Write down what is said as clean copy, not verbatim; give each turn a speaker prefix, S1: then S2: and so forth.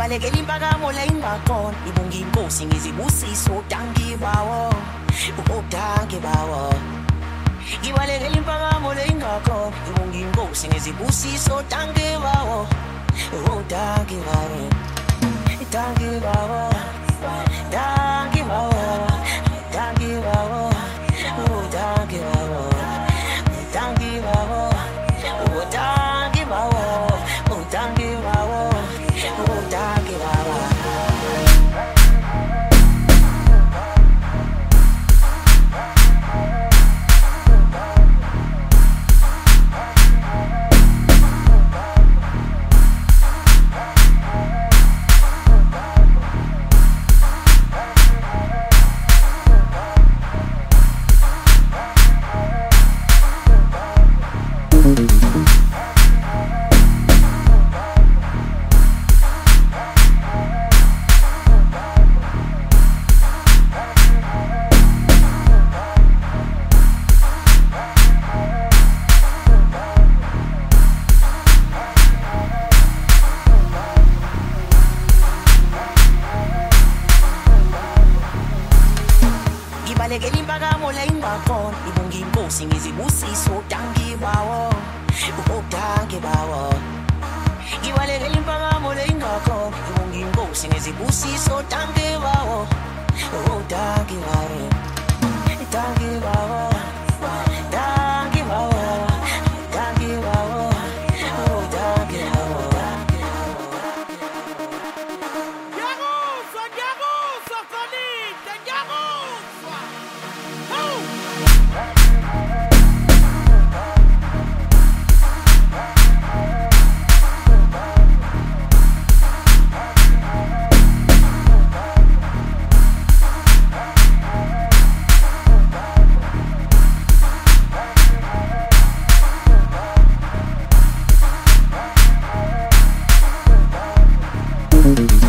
S1: Ngibalekela impakamo la ingakhona ngibonga inkosi ngizibusiso danki bawo danki bawo Ngibalekela impakamo la ingakhona ngibonga inkosi ngizibusiso danki bawo danki bawo danki bawo danki bawo danki bawo danki bawo danki bawo danki bawo danki bawo Ngibalekela impakamo la ingakhona ngibonga inkosi ngizibusiso danki bawo danki bawo Ngibalekela impakamo la ingakhona ngibonga inkosi ngizibusiso danki bawo danki bawo danki bawo danki bawo danki bawo danki bawo
S2: Thank you.